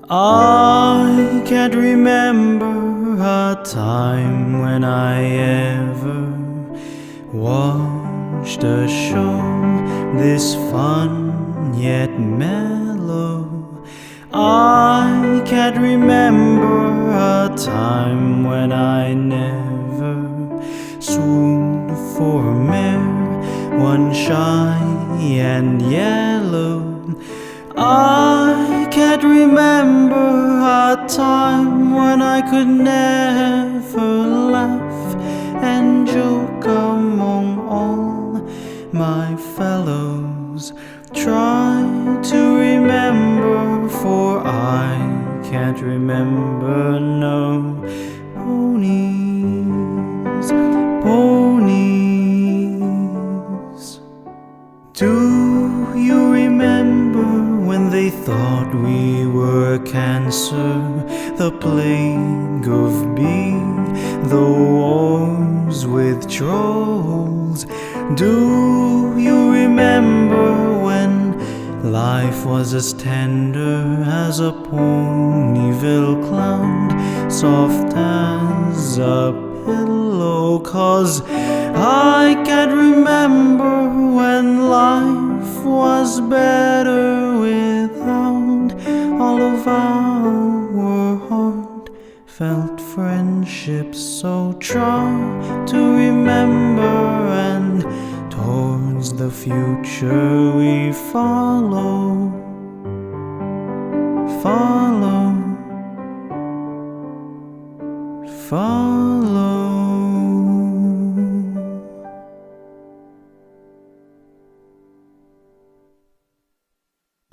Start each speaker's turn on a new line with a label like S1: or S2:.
S1: I can't remember a time when I ever watched a show this fun yet mellow. I can't remember a time when I never swooned for a mare, one shy and yellow. I can't remember a time when I could never laugh and joke among all my fellows. Try to remember, for I can't remember. No ponies, ponies. Do you remember when they thought we were cancer, the plague of B, the wars with trolls? Do you remember when life was as tender as a Ponyville clown, soft as a pillow? 'Cause I can't remember when life was better without all of our heartfelt friendships. So try to remember, and towards the future we follow, follow, follow.